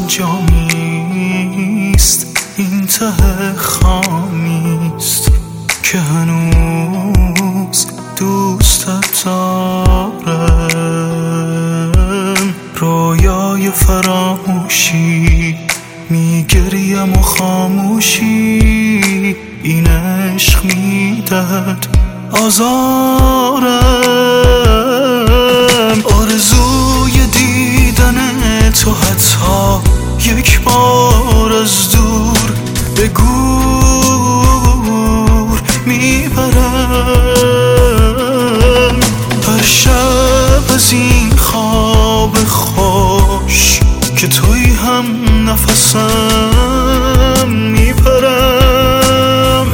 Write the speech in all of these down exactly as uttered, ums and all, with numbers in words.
سرانجامیست، این ته خامیست که هنوز دوستت دارم. رویای فراموشی میگریم و خاموشی، این عشق میدهد آزارم. آرزوی دیدن تو حتی یک بار از دور به گور میبرم. هر شب از این خواب خوش که توی هم نفسم میپرم.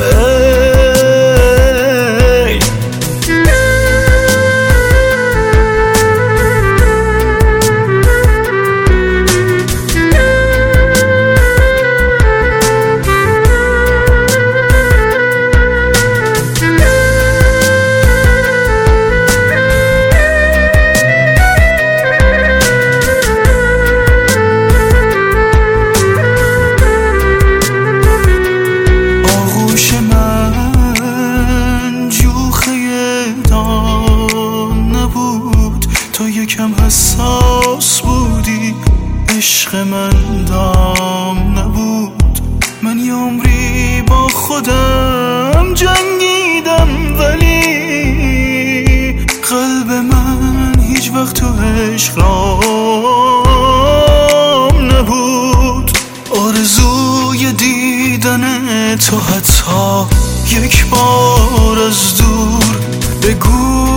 یکم حساس بودی، عشق من دام نبود. من یه عمری با خودم جنگیدم ولی قلب من هیچ وقت تو عشق رام نبود. آرزوی دیدن تو حتی یک بار از دور به گور